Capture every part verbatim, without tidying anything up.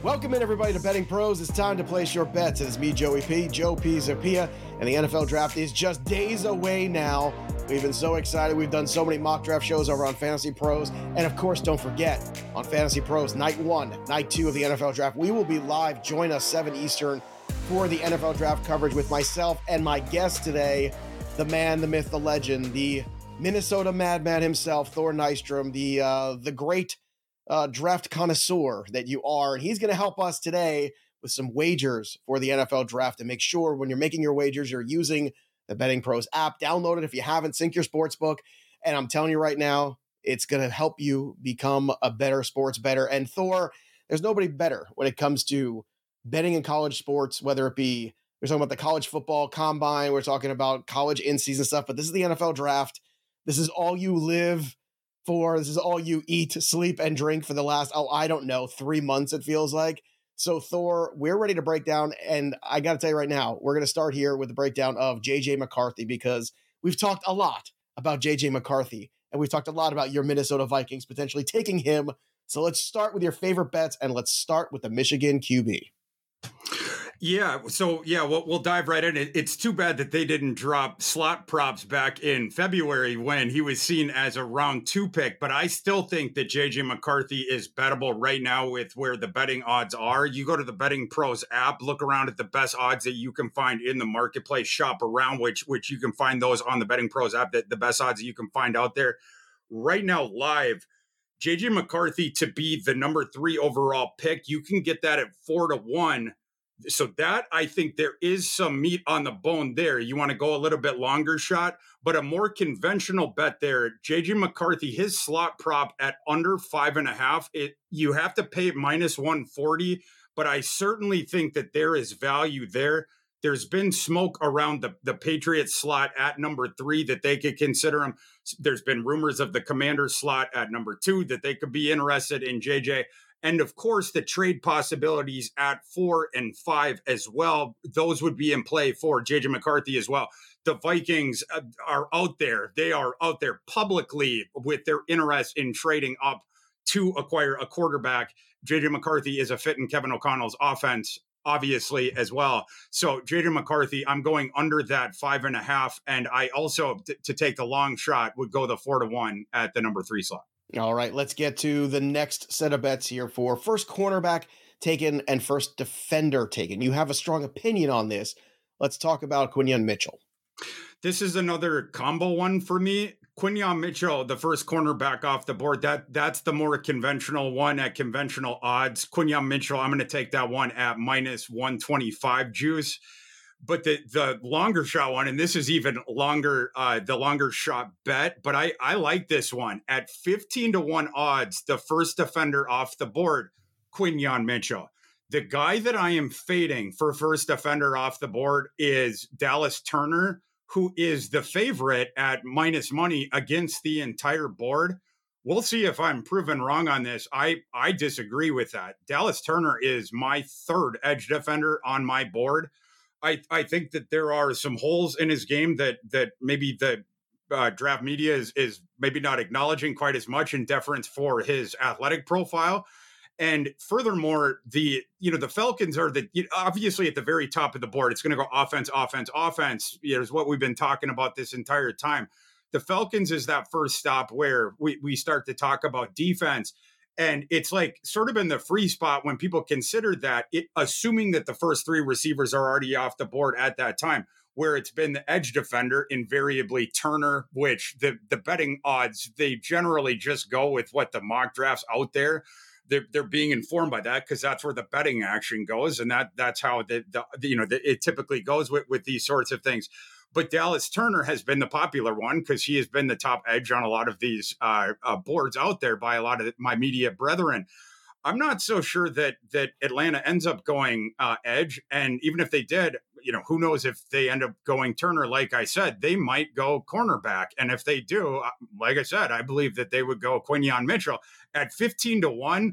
Welcome in, everybody, to Betting Pros. It's time to place your bets. It is me, Joey P, Joe P Zapia, and the N F L Draft is just days away now. We've been so excited. We've done so many mock draft shows over on Fantasy Pros. And, of course, don't forget, on Fantasy Pros, night one, night two of the N F L Draft, we will be live. Join us seven Eastern for the N F L Draft coverage with myself and my guest today, the man, the myth, the legend, the Minnesota Madman himself, Thor Nystrom, the uh, the great uh, draft connoisseur that you are. And he's going to help us today with some wagers for the N F L Draft. And make sure when you're making your wagers, you're using the Betting Pros app. Download it if you haven't. Sync your sportsbook. And I'm telling you right now, it's going to help you become a better sports bettor. And Thor, there's nobody better when it comes to betting in college sports, whether it be, we're talking about the college football combine, we're talking about college in-season stuff, but this is the N F L Draft. This is all you live for. This is all you eat, sleep, and drink for the last, oh, I don't know, three months it feels like. So Thor, we're ready to break down, and I got to tell you right now, we're going to start here with the breakdown of J J McCarthy, because we've talked a lot about J J McCarthy, and we've talked a lot about your Minnesota Vikings potentially taking him. So let's start with your favorite bets, and let's start with the Michigan Q B. Yeah, so yeah, we'll, we'll dive right in. It, it's too bad that they didn't drop slot props back in February when he was seen as a round two pick, but I still think that J J McCarthy is bettable right now with where the betting odds are. You go to the Betting Pros app, look around at the best odds that you can find in the marketplace, shop around, which which you can find those on the Betting Pros app, that the best odds that you can find out there. Right now, live, J J McCarthy to be the number three overall pick, you can get that at four to one. So that, I think there is some meat on the bone there. You want to go a little bit longer shot, but a more conventional bet there, J J McCarthy, his slot prop at under five and a half, it you have to pay minus one forty, but I certainly think that there is value there. There's been smoke around the, the Patriots slot at number three that they could consider him. There's been rumors of the Commanders slot at number two that they could be interested in J J. And of course, the trade possibilities at four and five as well. Those would be in play for J J McCarthy as well. The Vikings are out there. They are out there publicly with their interest in trading up to acquire a quarterback. J J McCarthy is a fit in Kevin O'Connell's offense, obviously, as well. So J J McCarthy, I'm going under that five and a half. And I also, t- to take the long shot, would go the four to one at the number three slot. All right, let's get to the next set of bets here for first cornerback taken and first defender taken. You have a strong opinion on this. Let's talk about Quinyon Mitchell. This is another combo one for me. Quinyon Mitchell, the first cornerback off the board, that that's the more conventional one at conventional odds. Quinyon Mitchell, I'm going to take that one at minus one twenty-five juice. But the the longer shot one, and this is even longer, uh, the longer shot bet, but I, I like this one. At fifteen to one odds, the first defender off the board, Quinyon Mitchell. The guy that I am fading for first defender off the board is Dallas Turner, who is the favorite at minus money against the entire board. We'll see if I'm proven wrong on this. I, I disagree with that. Dallas Turner is my third edge defender on my board. I, I think that there are some holes in his game that that maybe the uh, draft media is is maybe not acknowledging quite as much in deference for his athletic profile. And furthermore, the you know the Falcons are the obviously at the very top of the board. It's going to go offense, offense, offense. You know, is what we've been talking about this entire time. The Falcons is that first stop where we we start to talk about defense. And it's like sort of in the free spot when people consider that, it, assuming that the first three receivers are already off the board at that time, where it's been the edge defender, invariably Turner, which the, the betting odds, they generally just go with what the mock drafts out there. They're, they're being informed by that because that's where the betting action goes. And that that's how the, the, the you know the, it typically goes with, with these sorts of things. But Dallas Turner has been the popular one because he has been the top edge on a lot of these uh, uh, boards out there by a lot of my media brethren. I'm not so sure that that Atlanta ends up going uh, edge. And even if they did, you know, who knows if they end up going Turner, like I said, they might go cornerback. And if they do, like I said, I believe that they would go Quinyon Mitchell at fifteen to one.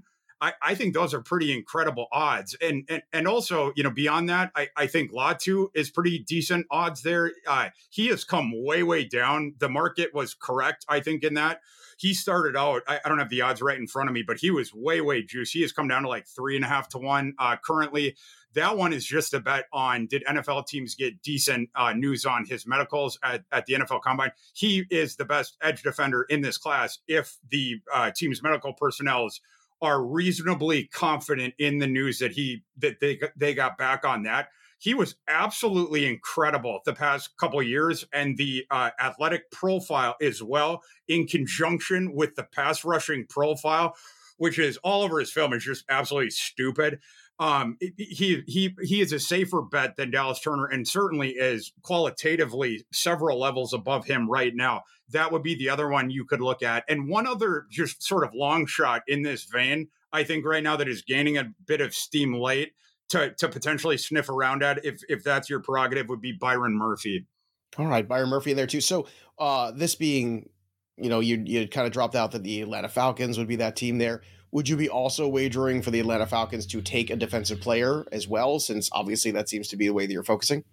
I, I think those are pretty incredible odds. And and and also, you know, beyond that, I, I think Latu is pretty decent odds there. Uh, he has come way, way down. The market was correct, I think, in that. He started out, I, I don't have the odds right in front of me, but he was way, way juicy. He has come down to like three and a half to one uh, currently. That one is just a bet on, did N F L teams get decent uh, news on his medicals at, at the N F L Combine? He is the best edge defender in this class if the uh, team's medical personnel are reasonably confident in the news that he that they they got back on that. He was absolutely incredible the past couple of years, and the uh, athletic profile as well, in conjunction with the pass rushing profile, which is all over his film, is just absolutely stupid. Um, he he he is a safer bet than Dallas Turner, and certainly is qualitatively several levels above him right now. That would be the other one you could look at. And one other just sort of long shot in this vein, I think right now that is gaining a bit of steam late to to potentially sniff around at, if if that's your prerogative, would be Byron Murphy. All right, Byron Murphy in there too. So uh, this being, you know, you you kind of dropped out that the Atlanta Falcons would be that team there. Would you be also wagering for the Atlanta Falcons to take a defensive player as well, since obviously that seems to be the way that you're focusing?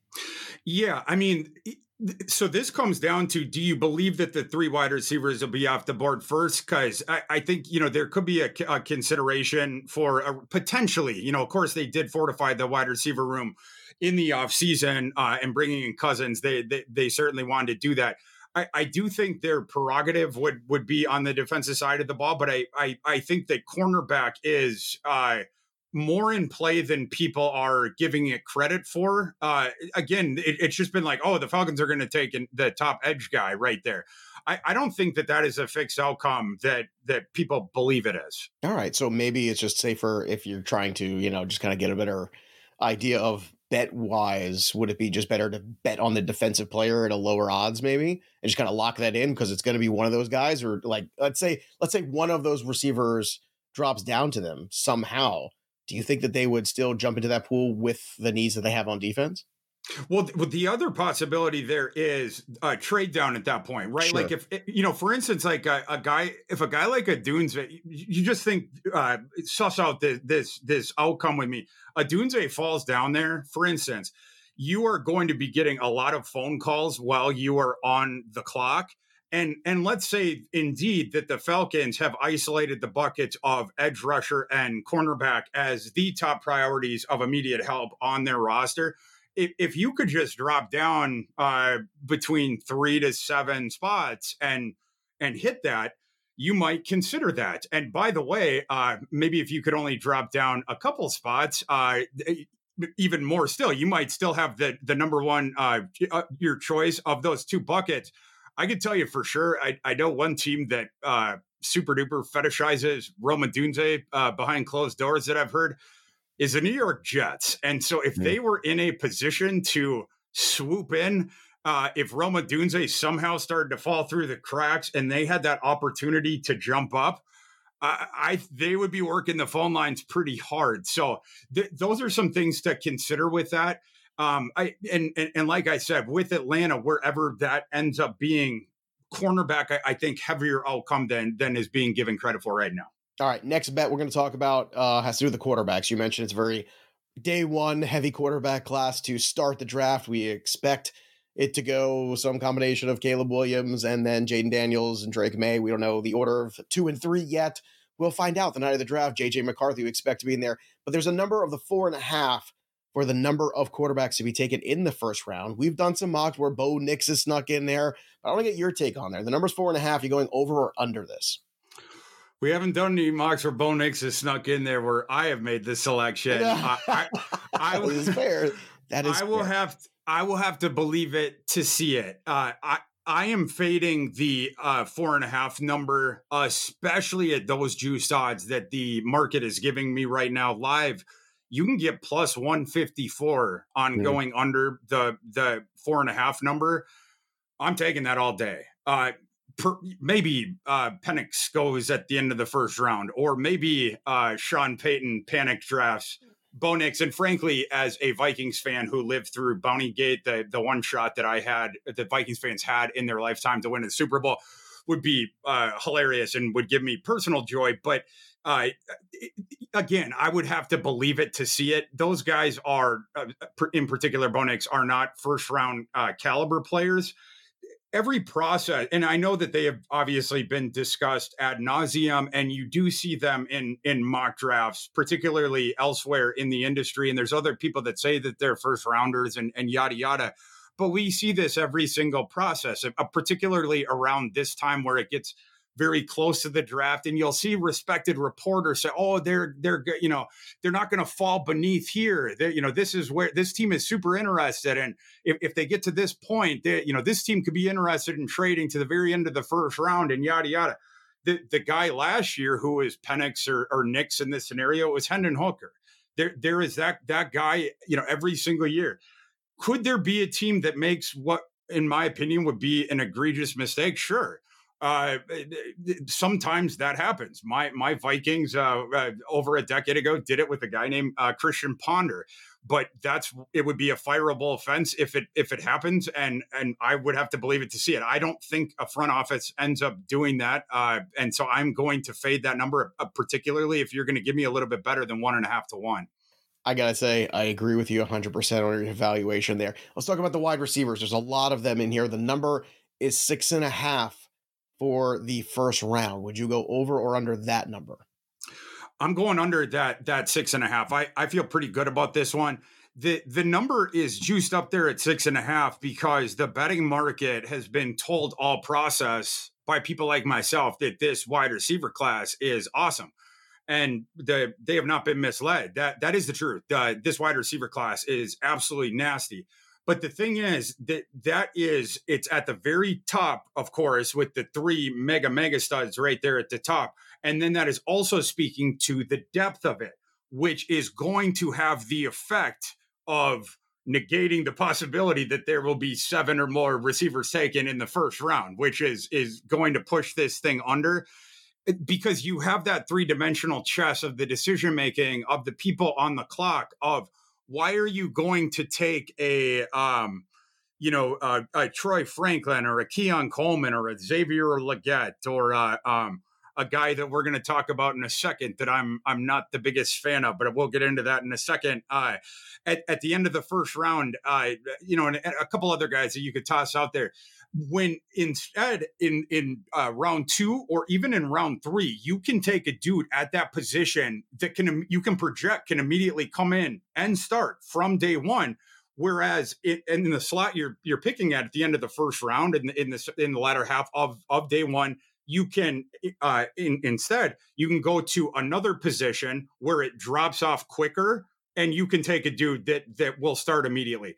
Yeah, I mean, so this comes down to, do you believe that the three wide receivers will be off the board first? Because I, I think, you know, there could be a, a consideration for a, potentially, you know, of course, they did fortify the wide receiver room in the offseason uh, and bringing in Cousins. They, they, they certainly wanted to do that. I, I do think their prerogative would would be on the defensive side of the ball, but I I, I think that cornerback is uh, more in play than people are giving it credit for. Uh, again, it, it's just been like, oh, the Falcons are going to take in the top edge guy right there. I, I don't think that that is a fixed outcome that that people believe it is. All right, so maybe it's just safer if you're trying to, you know, just kind of get a better idea of bet wise. Would it be just better to bet on the defensive player at a lower odds maybe and just kind of lock that in because it's going to be one of those guys? Or like, let's say, let's say one of those receivers drops down to them somehow. Do you think that they would still jump into that pool with the needs that they have on defense? Well, the other possibility there is a trade down at that point, right? Sure. Like if, you know, for instance, like a, a guy, if a guy like a Dunze, you just think, uh, suss out this, this, this outcome with me. A Dunze falls down there, for instance, you are going to be getting a lot of phone calls while you are on the clock. And, and let's say indeed that the Falcons have isolated the buckets of edge rusher and cornerback as the top priorities of immediate help on their roster. If, if you could just drop down uh, between three to seven spots and and hit that, you might consider that. And by the way, uh, maybe if you could only drop down a couple spots, uh, even more still, you might still have the the number one uh, your choice of those two buckets. I can tell you for sure. I, I know one team that uh, super duper fetishizes Rome Odunze uh, behind closed doors that I've heard is the New York Jets. And so if they were in a position to swoop in, uh, if Rome Odunze somehow started to fall through the cracks and they had that opportunity to jump up, uh, I they would be working the phone lines pretty hard. So th- those are some things to consider with that. Um, I and, and and like I said, with Atlanta, wherever that ends up being, cornerback, I, I think heavier outcome than than is being given credit for right now. All right, next bet we're going to talk about uh, has to do with the quarterbacks. You mentioned it's very day one heavy quarterback class to start the draft. We expect it to go some combination of Caleb Williams and then Jaden Daniels and Drake May. We don't know the order of two and three yet. We'll find out the night of the draft. J J McCarthy we expect to be in there. But there's a number of the four and a half for the number of quarterbacks to be taken in the first round. We've done some mocks where Bo Nix is snuck in there. But I want to get your take on there. The number's four and a half. You going over or under this? We haven't done any mocks where Bo Nix has snuck in there where I have made the selection. I, I, I, that is fair. That is I will fair. have to, I will have to believe it to see it. Uh, I I am fading the uh, four and a half number, especially at those juice odds that the market is giving me right now live. You can get plus one fifty-four on mm. going under the the four and a half number. I'm taking that all day. Uh, Per, maybe uh, Penix goes at the end of the first round, or maybe uh, Sean Payton panic drafts Bo Nix. And frankly, as a Vikings fan who lived through Bounty Gate, the, the one shot that I had, that Vikings fans had in their lifetime to win the Super Bowl, would be uh, hilarious and would give me personal joy. But Uh, again, I would have to believe it to see it. Those guys are, uh, in particular, Bo Nix, are not first round uh, caliber players. Every process, and I know that they have obviously been discussed ad nauseum, and you do see them in in mock drafts, particularly elsewhere in the industry. And there's other people that say that they're first rounders and, and yada yada. But we see this every single process, uh, particularly around this time where it gets very close to the draft, and you'll see respected reporters say, "Oh, they're they're you know they're not going to fall beneath here. They're, you know, this is where this team is super interested, and if, if they get to this point, they, you know, this team could be interested in trading to the very end of the first round, and yada yada." The the guy last year who was Penix or, or Nix in this scenario was Hendon Hooker. There there is that that guy, you know, every single year. Could there be a team that makes what, in my opinion, would be an egregious mistake? Sure. Uh, sometimes that happens. My my Vikings uh, uh, over a decade ago did it with a guy named uh, Christian Ponder, but that's it would be a fireable offense if it if it happens, and and I would have to believe it to see it. I don't think a front office ends up doing that, uh, and so I'm going to fade that number, uh, particularly if you're going to give me a little bit better than one and a half to one. I got to say, I agree with you one hundred percent on your evaluation there. Let's talk about the wide receivers. There's a lot of them in here. The number is six and a half for the first round. Would you go over or under that number? I'm going under that that six and a half. I, I feel pretty good about this one. The the number is juiced up there at six and a half because the betting market has been told all process by people like myself that this wide receiver class is awesome. And the, they have not been misled. That that is the truth. Uh, this wide receiver class is absolutely nasty. But the thing is that that is, it's at the very top, of course, with the three mega, mega studs right there at the top. And then that is also speaking to the depth of it, which is going to have the effect of negating the possibility that there will be seven or more receivers taken in the first round, which is is going to push this thing under. Because you have that three-dimensional chess of the decision-making of the people on the clock of, why are you going to take a, um, you know, uh, a Troy Franklin or a Keon Coleman or a Xavier Legette or uh, um, a guy that we're going to talk about in a second that I'm I'm not the biggest fan of, but we'll get into that in a second. Uh, at, at the end of the first round, uh, you know, and, and a couple other guys that you could toss out there. When instead in in uh, round two or even in round three, you can take a dude at that position that can you can project can immediately come in and start from day one. Whereas it, in the slot you're you're picking at at the end of the first round in the, in the in the latter half of of day one, you can uh, in, instead you can go to another position where it drops off quicker, and you can take a dude that that will start immediately.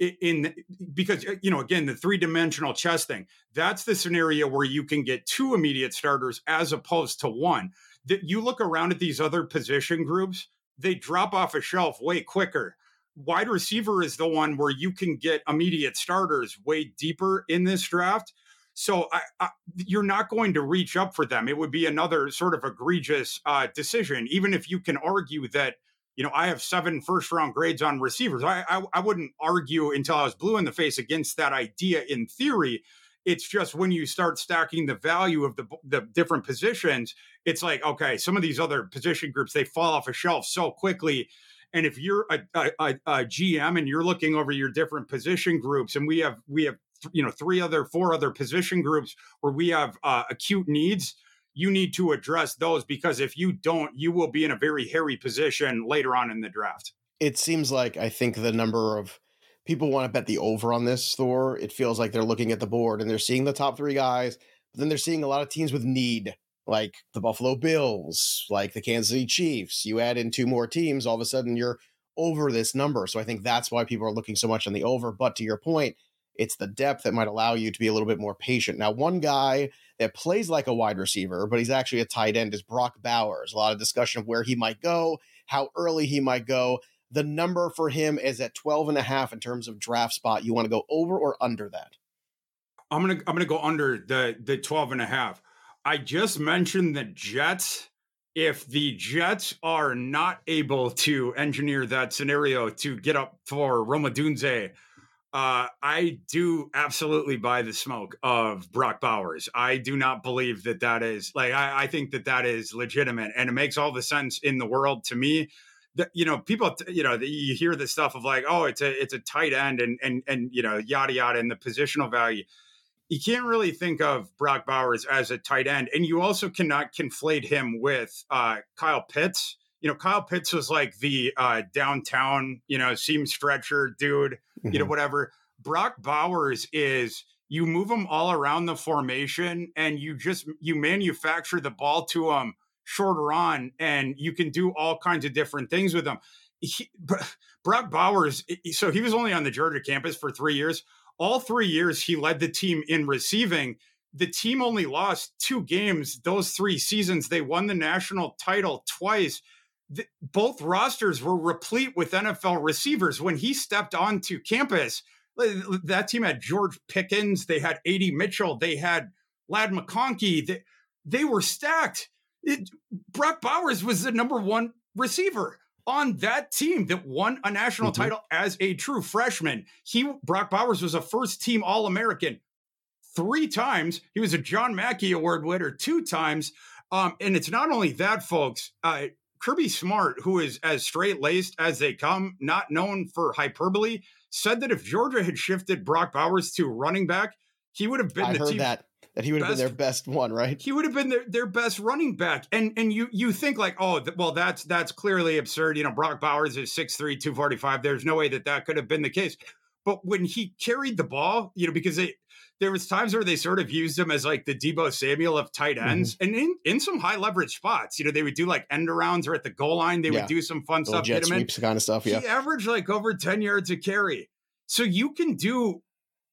In because, you know, again, the three-dimensional chess thing, that's the scenario where you can get two immediate starters as opposed to one. That you look around at these other position groups, they drop off a shelf way quicker. Wide receiver is the one where you can get immediate starters way deeper in this draft. So I, I, you're not going to reach up for them. It would be another sort of egregious uh, decision, even if you can argue that, you know, I have seven first round grades on receivers. I, I I wouldn't argue until I was blue in the face against that idea in theory. It's just when you start stacking the value of the the different positions, it's like, okay, some of these other position groups, they fall off a shelf so quickly. And if you're a, a, a G M and you're looking over your different position groups, and we have we have you know three other four other position groups where we have uh, acute needs, you need to address those, because if you don't, you will be in a very hairy position later on in the draft. It seems like, I think the number of people want to bet the over on this, Thor. It feels like they're looking at the board and they're seeing the top three guys, but then they're seeing a lot of teams with need, like the Buffalo Bills, like the Kansas City Chiefs. You add in two more teams, all of a sudden you're over this number. So I think that's why people are looking so much on the over. But to your point, it's the depth that might allow you to be a little bit more patient. Now, one guy that plays like a wide receiver, but he's actually a tight end, is Brock Bowers. A lot of discussion of where he might go, how early he might go. The number for him is at twelve and a half in terms of draft spot. You want to go over or under that? I'm going to, I'm going to go under the, the twelve and a half. I just mentioned the Jets. If the Jets are not able to engineer that scenario to get up for Roma Dunze, Uh, I do absolutely buy the smoke of Brock Bowers. I do not believe that that is like, I, I think that that is legitimate, and it makes all the sense in the world to me. That, you know, people, you know, you hear the stuff of like, oh, it's a, it's a tight end and, and, and, you know, yada, yada, and the positional value. You can't really think of Brock Bowers as a tight end. And you also cannot conflate him with uh, Kyle Pitts. You know, Kyle Pitts was like the uh, downtown, you know, seam stretcher dude, mm-hmm. you know, whatever. Brock Bowers is, you move him all around the formation and you just, you manufacture the ball to him shorter on, and you can do all kinds of different things with him. He, Brock Bowers, so he was only on the Georgia campus for three years. All three years he led the team in receiving. The team only lost two games those three seasons. They won the national title twice. The, both rosters were replete with N F L receivers. When he stepped onto campus, that team had George Pickens, they had A D Mitchell, they had Ladd McConkey. They, they were stacked. It, Brock Bowers was the number one receiver on that team that won a national mm-hmm. title as a true freshman. He Brock Bowers was a first team All-American three times. He was a John Mackey Award winner two times. Um, and it's not only that, folks. Uh, Kirby Smart, who is as straight-laced as they come, not known for hyperbole, said that if Georgia had shifted Brock Bowers to running back, he would have been I the heard team. that. That he would have been their best one, right? He would have been their, their best running back. And and you you think like, oh, th- well, that's that's clearly absurd. You know, Brock Bowers is six three, two forty-five. There's no way that that could have been the case. But when he carried the ball, you know, because they, there was times where they sort of used him as like the Deebo Samuel of tight ends, mm-hmm. and in, in some high leverage spots, you know, they would do like end arounds or at the goal line. They yeah. would do some fun Little stuff. Jet sweeps kind of stuff. Yeah. He averaged like over ten yards a carry. So you can do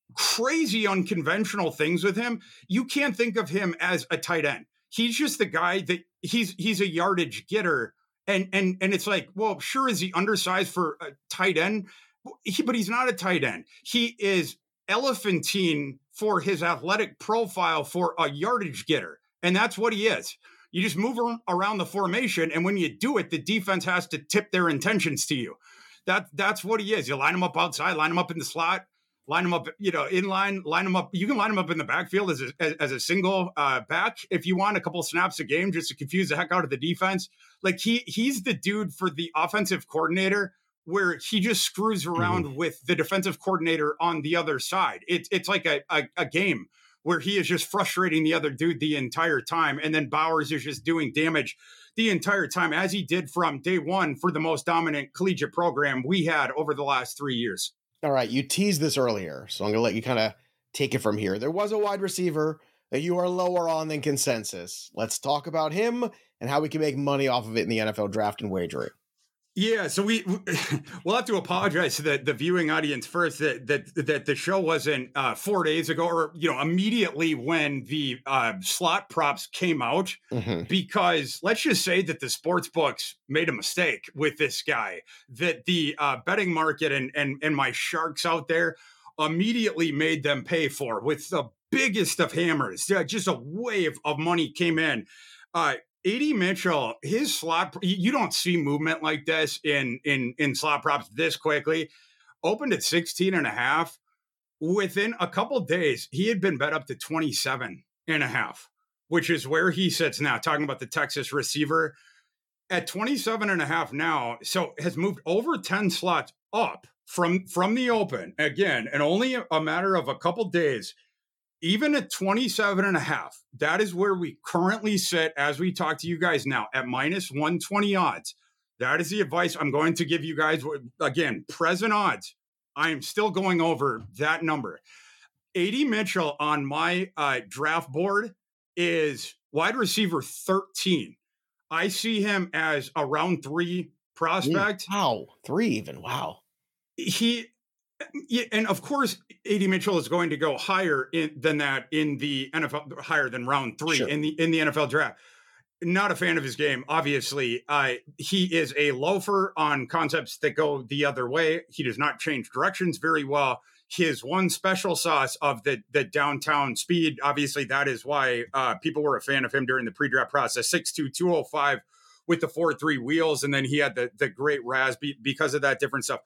crazy unconventional things with him. You can't think of him as a tight end. He's just the guy that he's he's a yardage getter. And and and it's like, well, sure, is he undersized for a tight end? He, but he's not a tight end. He is elephantine for his athletic profile for a yardage getter. And that's what he is. You just move around the formation, and when you do it, the defense has to tip their intentions to you. That that's what he is. You line him up outside, line him up in the slot, line him up, you know, in line, line him up. You can line him up in the backfield as a, as, as a single uh, back if you want, a couple snaps a game just to confuse the heck out of the defense. Like he he's the dude for the offensive coordinator where he just screws around mm-hmm. with the defensive coordinator on the other side. It's it's like a, a a game where he is just frustrating the other dude the entire time, and then Bowers is just doing damage the entire time, as he did from day one for the most dominant collegiate program we had over the last three years. All right, you teased this earlier, so I'm going to let you kind of take it from here. There was a wide receiver that you are lower on than consensus. Let's talk about him and how we can make money off of it in the N F L draft and wagering. Yeah, so we we'll have to apologize to the, the viewing audience first that that that the show wasn't uh, four days ago, or you know, immediately when the uh, slot props came out, mm-hmm. because let's just say that the sports books made a mistake with this guy. That the uh, betting market and and and my sharks out there immediately made them pay for with the biggest of hammers. Just a wave of money came in. Uh, A D Mitchell, his slot, you don't see movement like this in, in, in slot props this quickly. Opened at sixteen and a half. Within a couple days, he had been bet up to twenty-seven and a half, which is where he sits now, talking about the Texas receiver. At twenty-seven and a half now, so has moved over ten slots up from, from the open. Again, and only a matter of a couple days. Even at twenty-seven and a half, that is where we currently sit as we talk to you guys now at minus one twenty odds. That is the advice I'm going to give you guys. Again, present odds. I am still going over that number. A D Mitchell on my uh, draft board is wide receiver thirteen. I see him as a round three prospect. Wow, three even. Wow. He... Yeah, and of course, A D Mitchell is going to go higher in, than that in the N F L, higher than round three sure. in the in the N F L draft. Not a fan of his game, obviously. Uh, he is a loafer on concepts that go the other way. He does not change directions very well. His one special sauce of the the downtown speed, obviously, that is why uh, people were a fan of him during the pre-draft process. six two, two oh five with the four three wheels, and then he had the the great Raz be, because of that different stuff.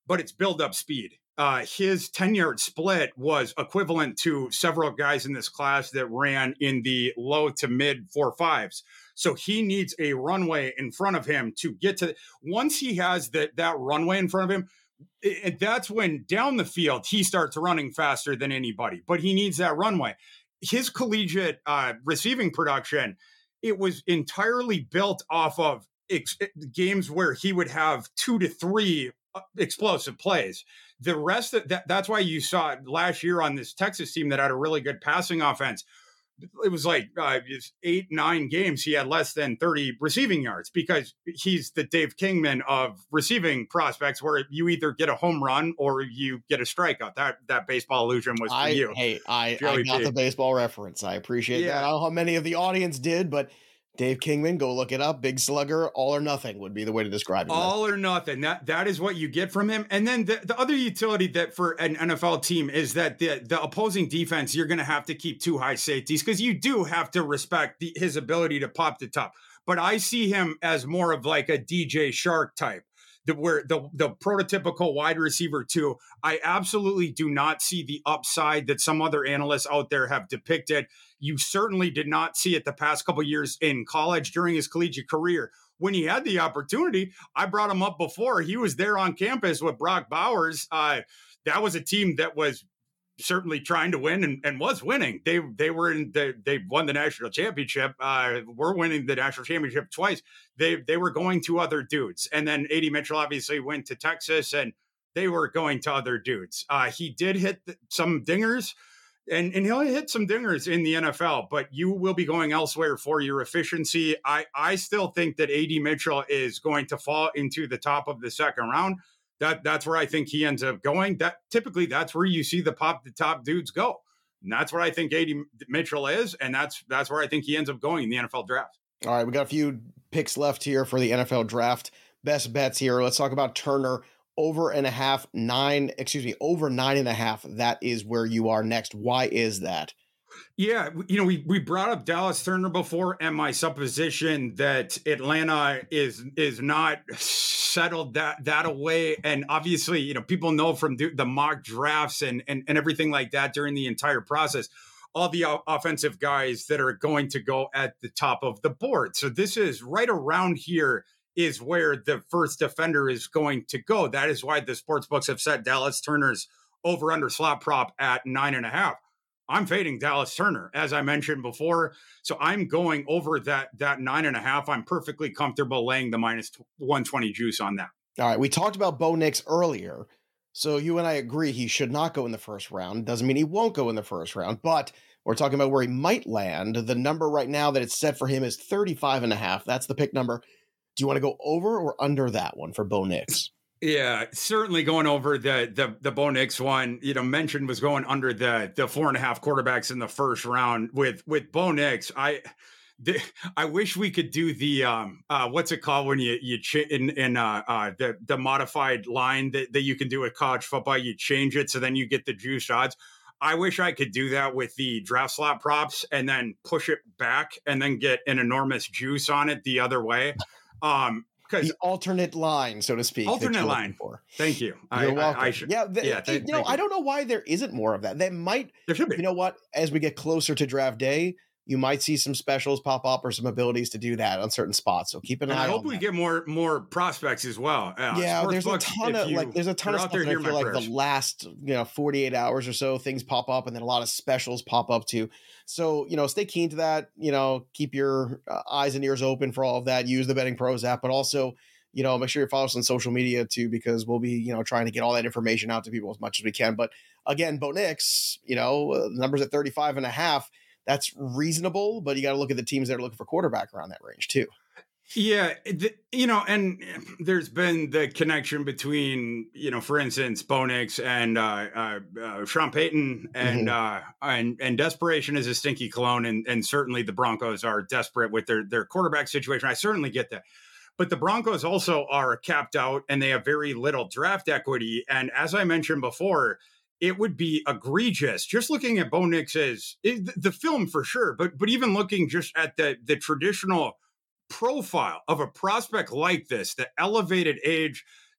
but it's build up speed. Uh, his ten yard split was equivalent to several guys in this class that ran in the low to mid four fives. So he needs a runway in front of him to get to. Once he has that that runway in front of him, it, that's when down the field he starts running faster than anybody. But he needs that runway. His collegiate uh, receiving production, it was entirely built off of ex- games where he would have two to three explosive plays. The rest of that, that's why you saw it last year on this Texas team that had a really good passing offense. It was like uh, eight, nine games. He had less than thirty receiving yards because he's the Dave Kingman of receiving prospects, where you either get a home run or you get a strikeout. That that baseball illusion was for I, you. Hey, I, I got P. the baseball reference. I appreciate yeah. that. I don't know how many of the audience did, but Dave Kingman, go look it up. Big slugger, all or nothing would be the way to describe him. All or nothing. That that is what you get from him. And then the, the other utility that for an N F L team is that the, the opposing defense, you're going to have to keep two high safeties because you do have to respect the, his ability to pop the top. But I see him as more of like a D J Shark type. The, where the the prototypical wide receiver too. I absolutely do not see the upside that some other analysts out there have depicted. You certainly did not see it the past couple of years in college during his collegiate career. When he had the opportunity, I brought him up before. He was there on campus with Brock Bowers. Uh, that was a team that was certainly trying to win and, and was winning. They they were in the they won the national championship. Uh, we're winning the national championship twice. They they were going to other dudes, and then A D Mitchell obviously went to Texas, and they were going to other dudes. Uh, he did hit th- some dingers, and and he'll hit some dingers in the N F L, but you will be going elsewhere for your efficiency. I I still think that A D Mitchell is going to fall into the top of the second round. That that's where I think he ends up going. That typically that's where you see the pop the top dudes go. And that's where I think A D Mitchell is, and that's that's where I think he ends up going in the N F L draft. All right, we got a few picks left here for the N F L draft. Best bets here. Let's talk about Turner. Over and a half, nine, excuse me, over nine and a half. That is where you are next. Why is that? Yeah, you know, we, we brought up Dallas Turner before, and my supposition that Atlanta is is not settled that that away. And obviously, you know, people know from the, the mock drafts and, and and everything like that during the entire process, all the o- offensive guys that are going to go at the top of the board. So this is right around here is where the first defender is going to go. That is why the sports books have set Dallas Turner's over under slot prop at nine and a half. I'm fading Dallas Turner, as I mentioned before. So I'm going over that that nine and a half. I'm perfectly comfortable laying the minus one twenty juice on that. All right. We talked about Bo Nix earlier. So you and I agree he should not go in the first round. Doesn't mean he won't go in the first round, but we're talking about where he might land. The number right now that it's set for him is thirty-five and a half. That's the pick number. Do you want to go over or under that one for Bo Nix? Yeah, certainly going over the the the Bo Nix one. You know, mentioned was going under the the four and a half quarterbacks in the first round with with Bo Nix. I the, I wish we could do the um uh what's it called when you you ch- in in uh, uh the the modified line that, that you can do with college football. You change it so then you get the juice odds. I wish I could do that with the draft slot props and then push it back and then get an enormous juice on it the other way. Um, The alternate line, so to speak. Alternate line. For. Thank you. You're I, welcome. I, I should, yeah, the, yeah th- you know, I don't know why there isn't more of that. That might. There should be. You know what? As we get closer to draft day, you might see some specials pop up or some abilities to do that on certain spots. So keep an and eye. I hope on we that. get more more prospects as well. Uh, yeah, there's a ton of you, like there's a ton of stuff that I feel like prayers. the last you know forty-eight hours or so things pop up, and then a lot of specials pop up too. So you know, stay keen to that. You know, keep your uh, eyes and ears open for all of that. Use the Betting Pros app, but also. You know, make sure you follow us on social media too, because we'll be, you know, trying to get all that information out to people as much as we can. But again, Bo Nix, you know, uh, numbers at thirty-five and a half, that's reasonable, but you got to look at the teams that are looking for quarterback around that range too. Yeah, the, you know, and there's been the connection between, you know, for instance, Bo Nix and uh, uh, uh, Sean Payton, and mm-hmm. uh, and and desperation is a stinky cologne, and and certainly the Broncos are desperate with their their quarterback situation. I certainly get that. But the Broncos also are capped out and they have very little draft equity. And as I mentioned before, it would be egregious just looking at Bo Nix's the film for sure, but but even looking just at the the traditional profile of a prospect like this, the elevated age,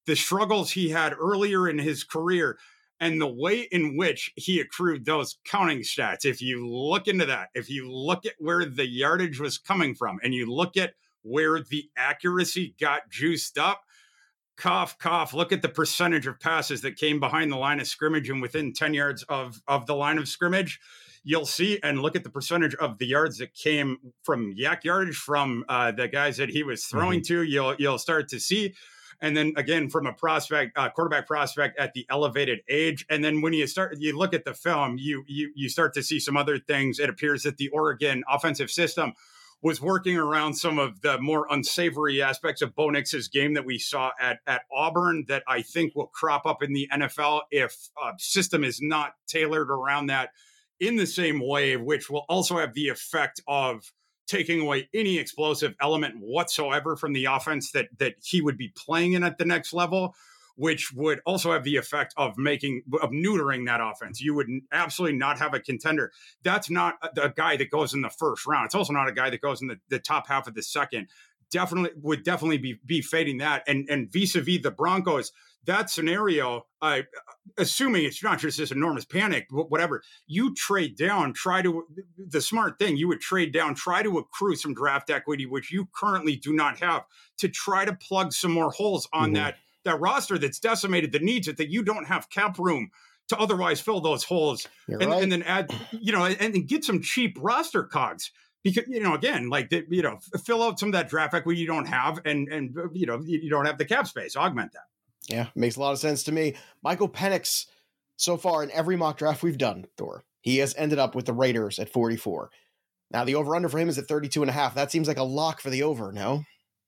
the struggles he had earlier in his career and the way in which he accrued those counting stats. If you look into that, if you look at where the yardage was coming from and you look at where the accuracy got juiced up, cough, cough, look at the percentage of passes that came behind the line of scrimmage and within ten yards of, of the line of scrimmage. You'll see, and look at the percentage of the yards that came from yak yardage from uh, the guys that he was throwing mm-hmm. to. You'll you'll start to see, and then again from a prospect, uh, quarterback prospect at the elevated age. And then when you start, you look at the film, you you you start to see some other things. It appears that the Oregon offensive system was working around some of the more unsavory aspects of Bo Nix's game that we saw at, at Auburn that I think will crop up in the N F L if a system is not tailored around that in the same way, which will also have the effect of taking away any explosive element whatsoever from the offense that that he would be playing in at the next level, which would also have the effect of making, of neutering that offense. You would absolutely not have a contender. That's not a guy that goes in the first round. It's also not a guy that goes in the, the top half of the second. Definitely would definitely be, be fading that. And, and vis-a-vis the Broncos, that scenario, uh, assuming it's not just this enormous panic, whatever, you trade down, try to, the smart thing, you would trade down, try to accrue some draft equity, which you currently do not have, to try to plug some more holes on mm-hmm. that, that roster that's decimated, that needs it, that you don't have cap room to otherwise fill those holes. And, right. and then add, you know, and, and get some cheap roster cogs. Because, you know, again, like, the, you know, fill out some of that draft equity you don't have, and, and you know, you don't have the cap space, augment that. Yeah, makes a lot of sense to me. Michael Penix, so far in every mock draft we've done, Thor, he has ended up with the Raiders at forty-four. Now, the over-under for him is at thirty-two and a half. That seems like a lock for the over, no?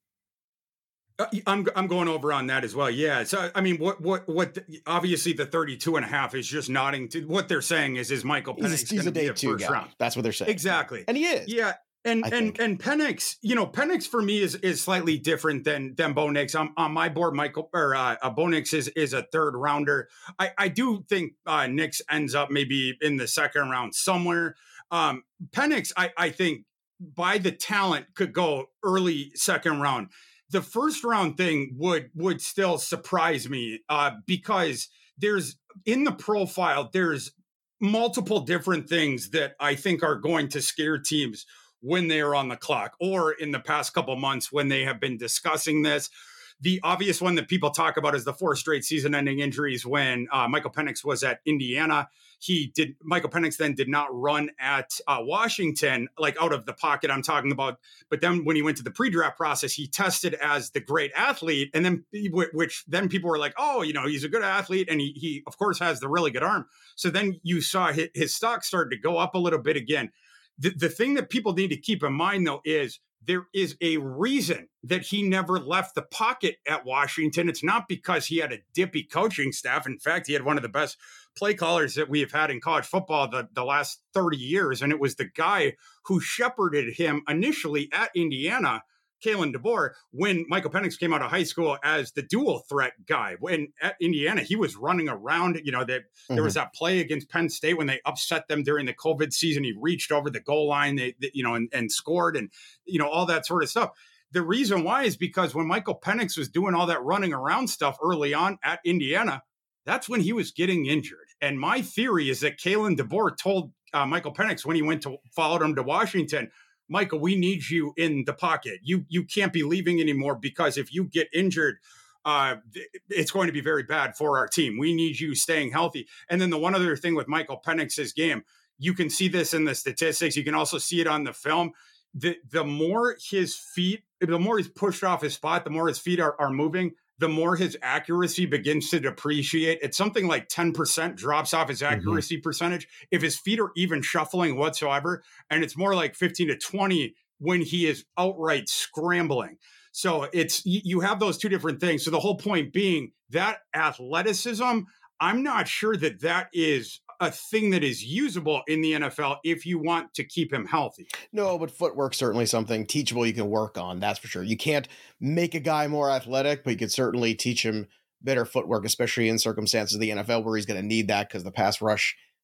Uh, I'm I'm going over on that as well. Yeah. So, I mean, what, what, what, the, obviously the thirty-two and a half is just nodding to what they're saying is, is Michael Penix. He's, he's a day two guy. Round. That's what they're saying. Exactly. And he is. Yeah. And, and, and Penix, you know, Penix for me is, is slightly different than, than Bo Nix. I'm on my board. Michael or uh, uh, Bo Nix is, is a third rounder. I, I do think uh, Nix ends up maybe in the second round somewhere. Um, Penix, I, I think by the talent could go early second round. The first round thing would, would still surprise me uh, because there's in the profile, there's multiple different things that I think are going to scare teams when they are on the clock, or in the past couple months when they have been discussing this. The obvious one that people talk about is the four straight season-ending injuries when uh, Michael Penix was at Indiana. He did. Michael Penix then did not run at uh, Washington, like out of the pocket I'm talking about. But then when he went to the pre-draft process, he tested as the great athlete. And then, which then people were like, oh, you know, he's a good athlete. And he, he of course, has the really good arm. So then you saw his, his stock started to go up a little bit again. The, the thing that people need to keep in mind, though, is there is a reason that he never left the pocket at Washington. It's not because he had a dippy coaching staff. In fact, he had one of the best play callers that we have had in college football the, the last thirty years. And it was the guy who shepherded him initially at Indiana, Kalen DeBoer, when Michael Penix came out of high school as the dual threat guy. When at Indiana, he was running around, you know, that mm-hmm. there was that play against Penn State when they upset them during the COVID season. He reached over the goal line, they, they you know, and, and scored and, you know, all that sort of stuff. The reason why is because when Michael Penix was doing all that running around stuff early on at Indiana, that's when he was getting injured. And my theory is that Kalen DeBoer told uh, Michael Penix when he went to followed him to Washington, Michael, we need you in the pocket. You you can't be leaving anymore because if you get injured, uh, it's going to be very bad for our team. We need you staying healthy. And then the one other thing with Michael Penix's game, you can see this in the statistics. You can also see it on the film. The the more his feet, the more he's pushed off his spot, the more his feet are, are moving, the more his accuracy begins to depreciate. It's something like ten percent drops off his accuracy mm-hmm. percentage if his feet are even shuffling whatsoever. And it's more like fifteen to twenty when he is outright scrambling. So it's, you have those two different things. So the whole point being that athleticism, I'm not sure that that is a thing that is usable in the N F L if you want to keep him healthy. No, but footwork's certainly something teachable you can work on. That's for sure. You can't make a guy more athletic, but you could certainly teach him better footwork, especially in circumstances of the N F L where he's going to need that because the pass rush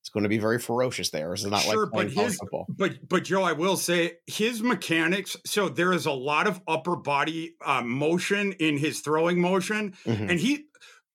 it's going to be very ferocious there. It's not Sure, like playing but college his football. but but Joe, I will say his mechanics. So there is a lot of upper body uh, motion in his throwing motion, Mhm. and he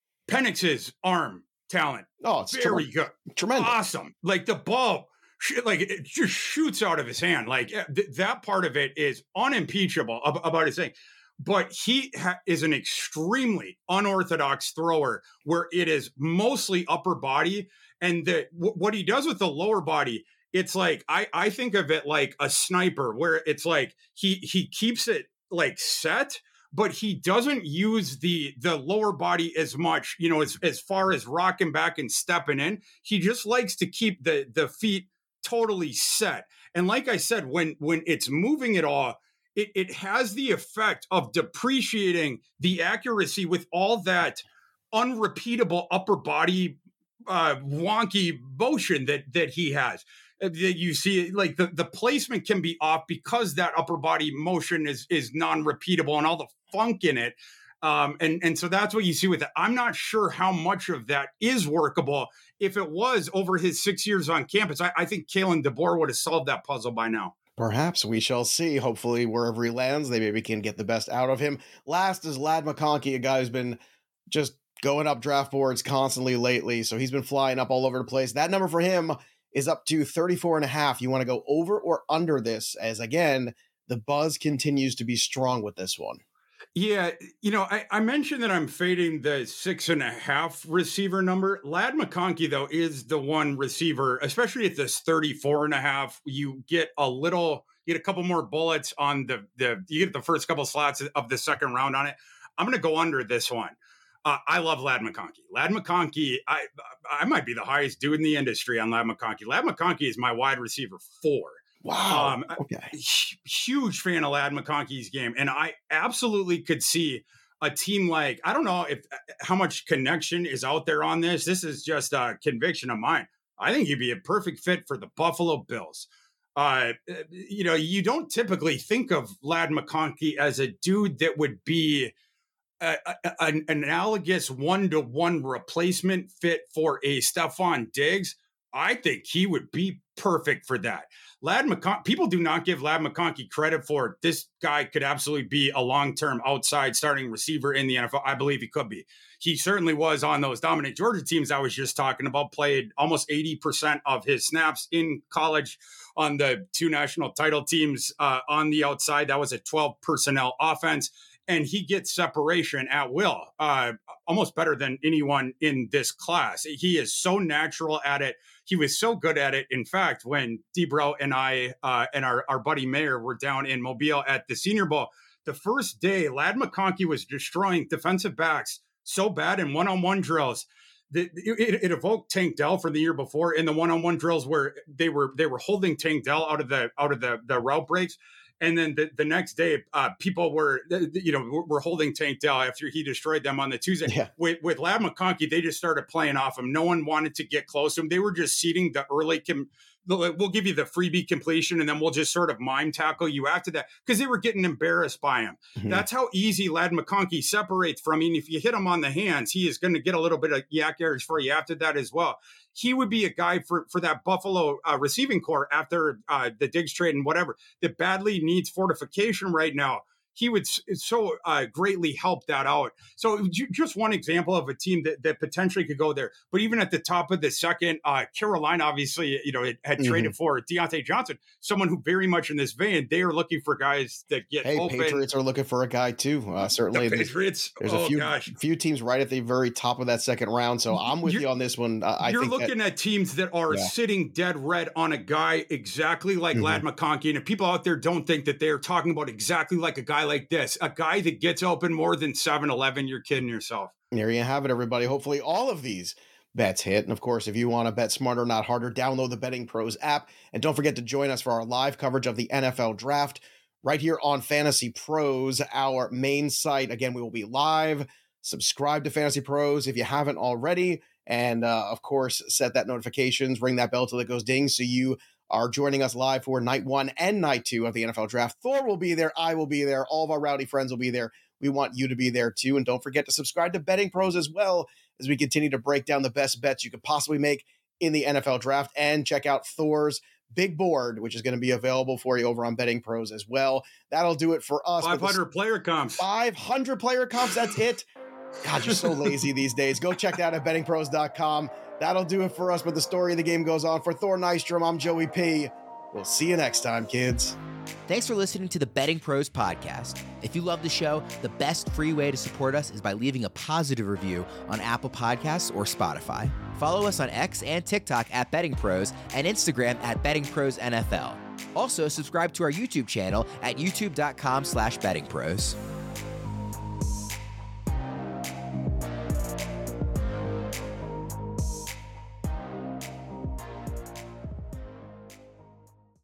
Penix's arm talent Oh, it's very trem- good, tremendous. awesome. Like the ball, sh- like it just shoots out of his hand. Like eh, th- that part of it is unimpeachable ab- about his thing. But he ha- is an extremely unorthodox thrower, where it is mostly upper body, and the w- what he does with the lower body, it's like I I think of it like a sniper, where it's like he he keeps it like set, but he doesn't use the the lower body as much, you know, as as far as rocking back and stepping in. He just likes to keep the the feet totally set. And like I said, when when it's moving at all, it, it has the effect of depreciating the accuracy with all that unrepeatable upper body uh, wonky motion that that he has. Uh, That you see, like the, the placement can be off because that upper body motion is is non-repeatable and all the funk in it. Um, and and so that's what you see with it. I'm not sure how much of that is workable. If it was over his six years on campus, I, I think Kalen DeBoer would have solved that puzzle by now. Perhaps we shall see. Hopefully, wherever he lands, they maybe can get the best out of him. Last is Ladd McConkey, a guy who's been just going up draft boards constantly lately. So he's been flying up all over the place. That number for him is up to thirty-four and a half. You want to go over or under this, as again, the buzz continues to be strong with this one. Yeah, you know, I, I mentioned that I'm fading the six and a half receiver number. Ladd McConkey, though, is the one receiver, especially at this thirty-four and a half. You get a little, you get a couple more bullets on the, the you get the first couple slots of the second round on it. I'm going to go under this one. Uh, I love Ladd McConkey. Ladd McConkey, I I might be the highest dude in the industry on Ladd McConkey. Ladd McConkey is my wide receiver four. Wow. Um, Okay. Huge fan of Ladd McConkey's game, and I absolutely could see a team like, I don't know if how much connection is out there on this. This is just a conviction of mine. I think he'd be a perfect fit for the Buffalo Bills. Uh, you know, you don't typically think of Ladd McConkey as a dude that would be a, a, an analogous one-to-one replacement fit for a Stephon Diggs. I think he would be perfect for that. Ladd McConkey, people do not give Ladd McConkey credit for this guy could absolutely be a long-term outside starting receiver in the N F L. I believe he could be. He certainly was on those dominant Georgia teams I was just talking about, played almost eighty percent of his snaps in college on the two national title teams uh, on the outside. That was a twelve personnel offense. And he gets separation at will, uh, almost better than anyone in this class. He is so natural at it. He was so good at it. In fact, when Debro and I uh, and our, our buddy Mayor were down in Mobile at the Senior Bowl, the first day, Ladd McConkey was destroying defensive backs so bad in one-on-one drills. That it, it evoked Tank Dell from the year before in the one-on-one drills where they were they were holding Tank Dell out of the out of the, the route breaks. And then the, the next day, uh, people were, you know, were holding Tank Dell after he destroyed them on the Tuesday. Yeah. With, with Ladd McConkey, they just started playing off him. No one wanted to get close to him. They were just seeding the early, com- we'll give you the freebie completion, and then we'll just sort of mime tackle you after that, because they were getting embarrassed by him. Mm-hmm. That's how easy Ladd McConkey separates from him. If you hit him on the hands, he is going to get a little bit of yak yards for you after that as well. He would be a guy for, for that Buffalo uh, receiving core after uh, the Diggs trade and whatever that badly needs fortification right now. He would so uh, greatly help that out. So just one example of a team that, that potentially could go there. But even at the top of the second, uh, Carolina obviously, you know, it had mm-hmm. traded for Deontay Johnson, someone who very much in this vein. They are looking for guys that get hey, open. Patriots are looking for a guy too. Uh, certainly, the Patriots. There's, there's oh, a few gosh. few teams right at the very top of that second round. So I'm with you're, you on this one. Uh, I you're think looking that, at teams that are yeah. sitting dead red on a guy exactly like mm-hmm. Ladd McConkey. And if people out there don't think that they're talking about exactly like a guy like this, a guy that gets open more than seven eleven, you're kidding yourself. There you have it, everybody. Hopefully all of these bets hit. And of course, if you want to bet smarter, not harder, download the Betting Pros app. And don't forget to join us for our live coverage of the N F L Draft right here on Fantasy Pros, our main site. Again, we will be live. Subscribe to Fantasy Pros if you haven't already. And uh, of course, set that notifications, ring that bell till it goes ding, so you are joining us live for night one and night two of the N F L Draft. Thor will be there. I will be there. All of our rowdy friends will be there. We want you to be there too. And don't forget to subscribe to Betting Pros as well as we continue to break down the best bets you could possibly make in the N F L draft. And check out Thor's big board, which is going to be available for you over on Betting Pros as well. That'll do it for us. five hundred player comps. five hundred player comps. That's it. God, you're so lazy these days. Go check that out at betting pros dot com. That'll do it for us, but the story of the game goes on. For Thor Nystrom, I'm Joey P. We'll see you next time, kids. Thanks for listening to the Betting Pros podcast. If you love the show, the best free way to support us is by leaving a positive review on Apple Podcasts or Spotify. Follow us on X and TikTok at Betting Pros and Instagram at Betting Pros N F L. Also, subscribe to our YouTube channel at youtube dot com slash betting pros.